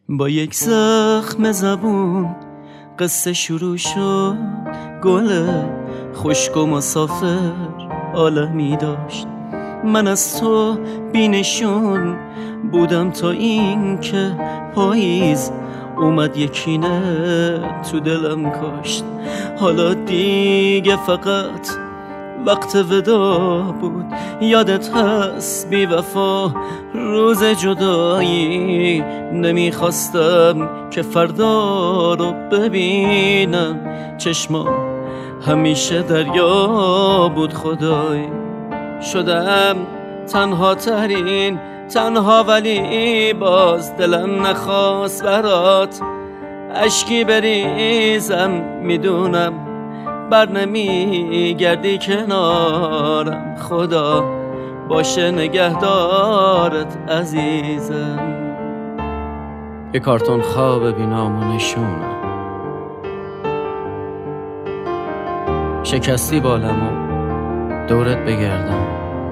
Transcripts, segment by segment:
با یک زخم زبون قصه شروع شد. گل خشک و مسافر عالمی داشت. من از تو بینشون بودم تا این که پاییز اومد یکینه تو دلم کاشت. حالا دیگه فقط وقت ودا بود. یادت هست بی وفا روز جدایی؟ نمیخواستم که فردا رو ببینم. چشمام همیشه دریا بود خدای. شدم تنها ترین تنها، ولی باز دلم نخواست برات اشکی بریزم. میدونم بر نمیگردی کنارم. خدا باشه نگهدارت عزیزم. یه کارتون خواب بینام نشونم. شکستی بالمو دورت بگردم.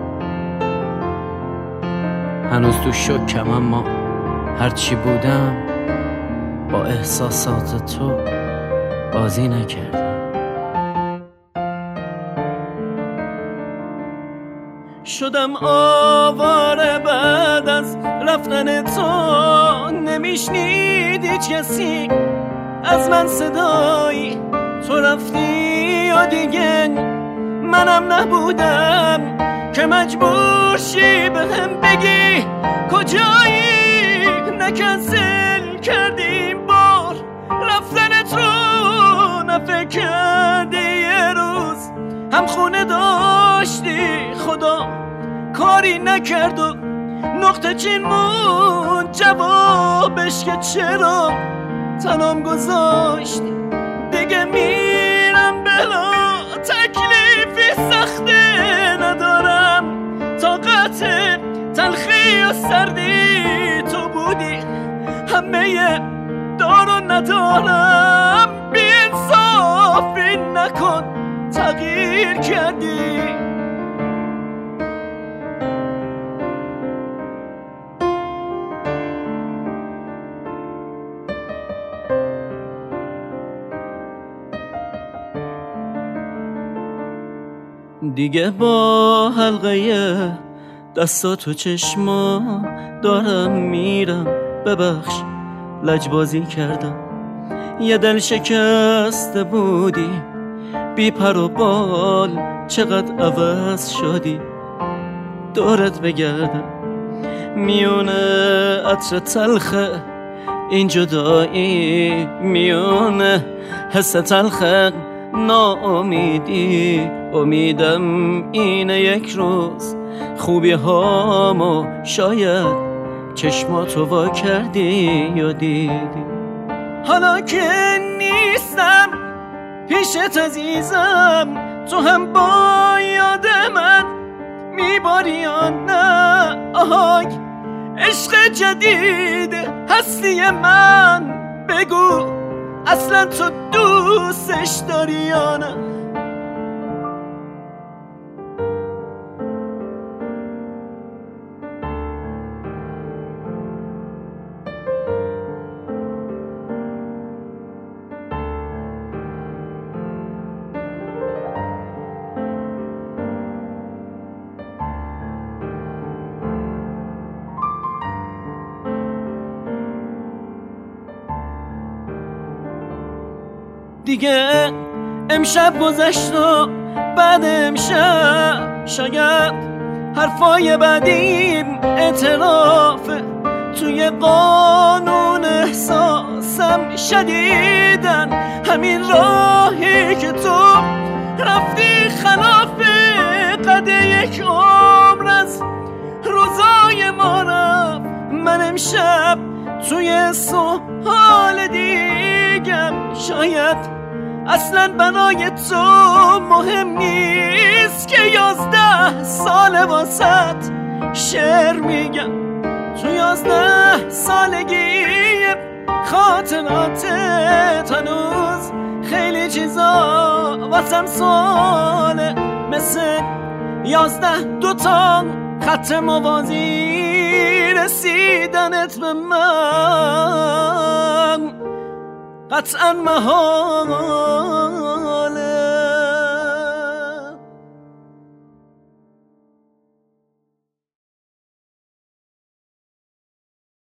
هنوز تو شکم اما هرچی بودم با احساسات تو بازی نکردم. شدم آواره بعد از رفتن تو. نمیشنید هیچ کسی از من صدایی. تو رفتی و دیگه منم نبودم که مجبور شی بهم بگی کجایی. نکنسل کردیم بار رفتنت رو، نفکر کردی یه روز هم خونه داشتی. خدا کاری نکرد و نقطه چین مون جوابش که چرا تنام گذاشتی. دیگه میرم بلا تکلیفی سخته ندارم. طاقت تلخی و سردی تو بودی، همه دارو ندارم. بی انصافی نکن تغییر کردی. دیگه با حلقه دستات و چشما دارم میرم. ببخش لجبازی کردم. یه دل شکسته بودی بی پر و بال. چقدر عوض شدی دورت بگردم. میونه عطر تلخه این جدایی، میونه حس تلخه ناامیدی. امیدم اینه یک روز خوبی هامو شاید چشماتو وا کردی یا دیدی. حالا که نیستم پیشت عزیزم، تو هم با یاد من میباری یا نه؟ آهای عشق جدید هستی من، بگو اصلا تو دوستش داری یا نه؟ دیگه امشب گذشت و بعد امشب شاید حرفای بعدیم اعترافه. توی قانون احساسم شدیدن همین راهی که تو رفتی خلاف قد یک عمر از روزای ما رفت. من امشب توی سوال دیگم شاید اصلا بنای تو مهم نیست که 11 سال واسط شعر میگم. تو 11 سالگی خاطراتت هنوز خیلی چیزا واسم سواله، مثل 11 دوتا خط موازی رسیدنت به من قطعا محال